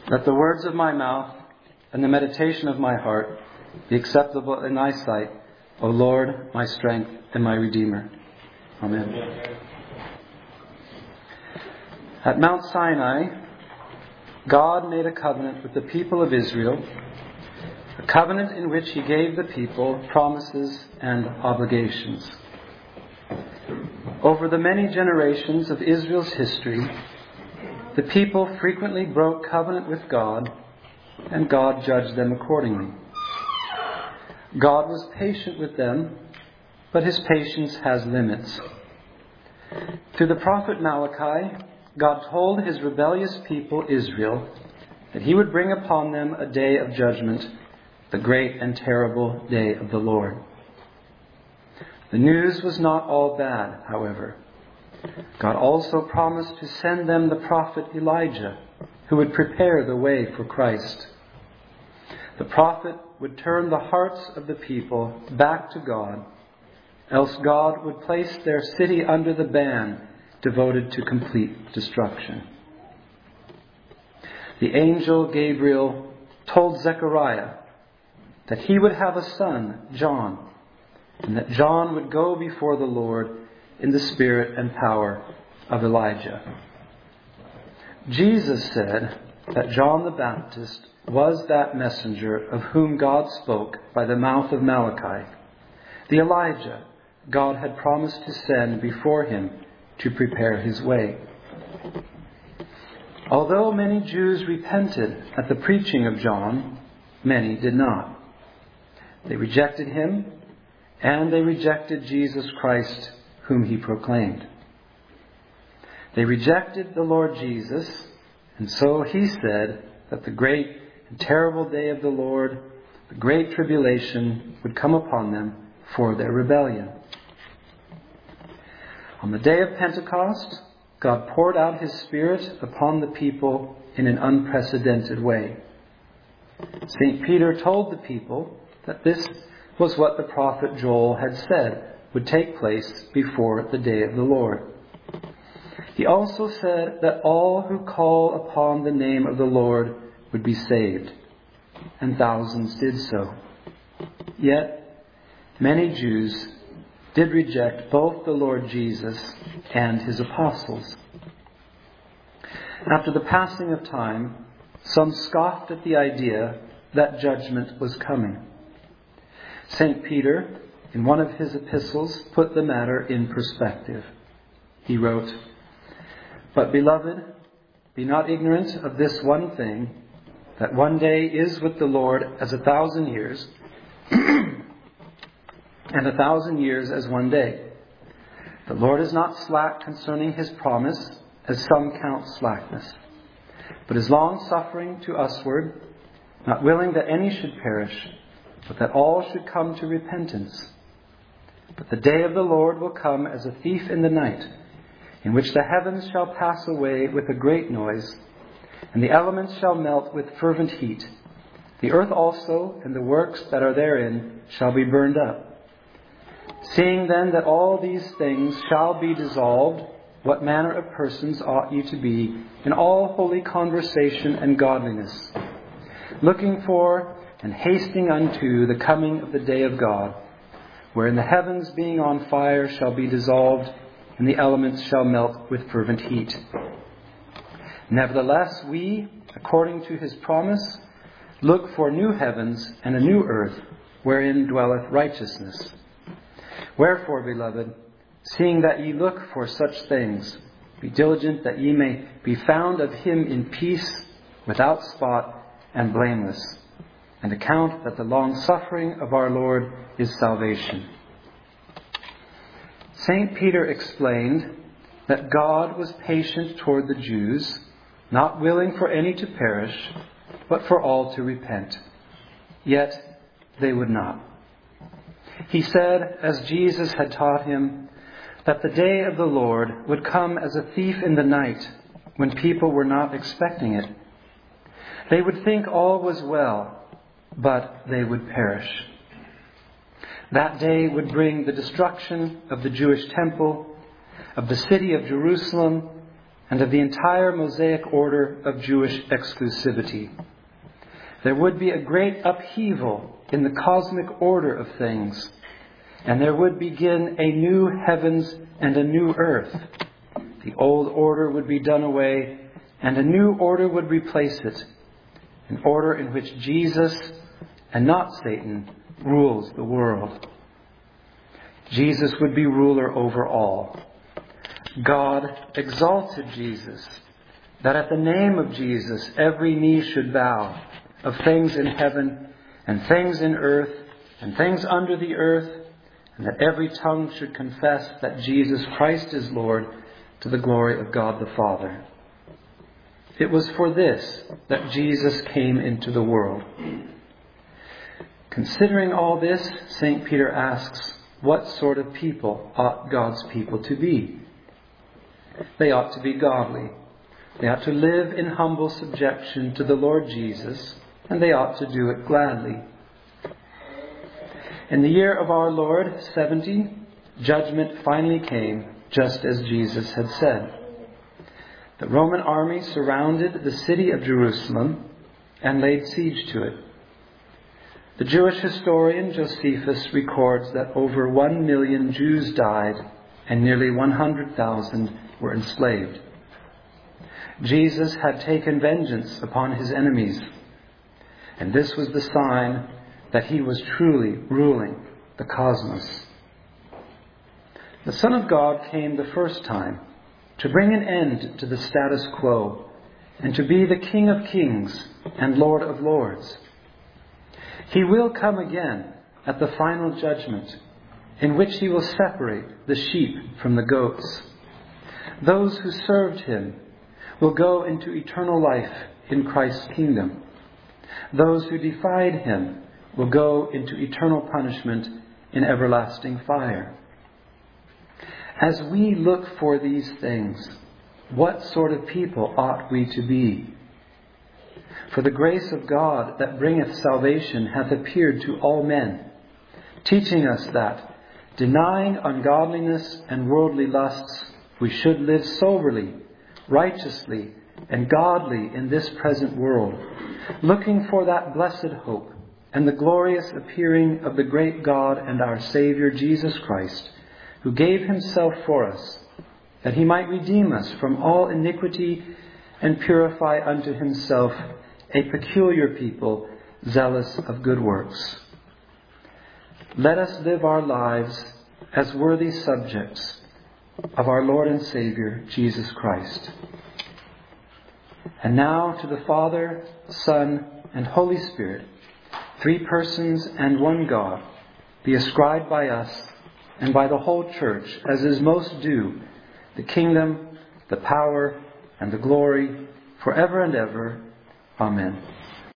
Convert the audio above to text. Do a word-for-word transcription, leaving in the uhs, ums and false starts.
Let the words of my mouth and the meditation of my heart be acceptable in thy sight, O Lord, my strength and my Redeemer. Amen. At Mount Sinai, God made a covenant with the people of Israel, a covenant in which he gave the people promises and obligations. Over the many generations of Israel's history, the people frequently broke covenant with God, and God judged them accordingly. God was patient with them, but his patience has limits. Through the prophet Malachi, God told his rebellious people Israel that he would bring upon them a day of judgment, the great and terrible day of the Lord. The news was not all bad, however. God also promised to send them the prophet Elijah, who would prepare the way for Christ. The prophet would turn the hearts of the people back to God, else God would place their city under the ban devoted to complete destruction. The angel Gabriel told Zechariah that he would have a son, John, and that John would go before the Lord in the spirit and power of Elijah. Jesus said that John the Baptist was that messenger of whom God spoke by the mouth of Malachi, the Elijah God had promised to send before him to prepare his way. Although many Jews repented at the preaching of John, many did not. They rejected him, and they rejected Jesus Christ, whom he proclaimed. They rejected the Lord Jesus, and so he said that the great and terrible day of the Lord, the great tribulation, would come upon them for their rebellion. On the day of Pentecost, God poured out his Spirit upon the people in an unprecedented way. Saint Peter told the people that this was what the prophet Joel had said would take place before the day of the Lord. He also said that all who call upon the name of the Lord would be saved, and thousands did so. Yet many Jews did reject both the Lord Jesus and his apostles. After the passing of time, some scoffed at the idea that judgment was coming. Saint Peter, in one of his epistles, put the matter in perspective. He wrote, "But beloved, be not ignorant of this one thing, that one day is with the Lord as a thousand years, and a thousand years as one day. The Lord is not slack concerning his promise, as some count slackness, but is long-suffering to usward, not willing that any should perish, but that all should come to repentance. But the day of the Lord will come as a thief in the night, in which the heavens shall pass away with a great noise, and the elements shall melt with fervent heat. The earth also and the works that are therein shall be burned up. Seeing then that all these things shall be dissolved, what manner of persons ought ye to be in all holy conversation and godliness, looking for and hasting unto the coming of the day of God, wherein the heavens being on fire shall be dissolved, and the elements shall melt with fervent heat. Nevertheless, we, according to his promise, look for new heavens and a new earth, wherein dwelleth righteousness. Wherefore, beloved, seeing that ye look for such things, be diligent that ye may be found of him in peace, without spot, and blameless, and account that the long-suffering of our Lord is salvation." Saint Peter explained that God was patient toward the Jews, not willing for any to perish, but for all to repent. Yet they would not. He said, as Jesus had taught him, that the day of the Lord would come as a thief in the night, when people were not expecting it. They would think all was well, but they would perish. That day would bring the destruction of the Jewish temple, of the city of Jerusalem, and of the entire Mosaic order of Jewish exclusivity. There would be a great upheaval in the cosmic order of things, and there would begin a new heavens and a new earth. The old order would be done away, and a new order would replace it, an order in which Jesus, and not Satan, rules the world. Jesus would be ruler over all. God exalted Jesus, that at the name of Jesus every knee should bow, of things in heaven and things in earth and things under the earth, and that every tongue should confess that Jesus Christ is Lord, to the glory of God the Father. It was for this that Jesus came into the world. Considering all this, Saint Peter asks, what sort of people ought God's people to be? They ought to be godly. They ought to live in humble subjection to the Lord Jesus, and they ought to do it gladly. In the year of our Lord, seventy, judgment finally came, just as Jesus had said. The Roman army surrounded the city of Jerusalem and laid siege to it. The Jewish historian Josephus records that over one million Jews died and nearly one hundred thousand were enslaved. Jesus had taken vengeance upon his enemies, and this was the sign that he was truly ruling the cosmos. The Son of God came the first time to bring an end to the status quo and to be the King of Kings and Lord of Lords. He will come again at the final judgment, in which he will separate the sheep from the goats. Those who served him will go into eternal life in Christ's kingdom. Those who defied him will go into eternal punishment in everlasting fire. As we look for these things, what sort of people ought we to be? For the grace of God that bringeth salvation hath appeared to all men, teaching us that, denying ungodliness and worldly lusts, we should live soberly, righteously, and godly in this present world, looking for that blessed hope and the glorious appearing of the great God and our Saviour Jesus Christ, who gave himself for us, that he might redeem us from all iniquity and purify unto himself a peculiar people, zealous of good works. Let us live our lives as worthy subjects of our Lord and Saviour, Jesus Christ. And now to the Father, Son, and Holy Spirit, three persons and one God, be ascribed by us and by the whole Church, as is most due, the kingdom, the power, and the glory, forever and ever. Amen.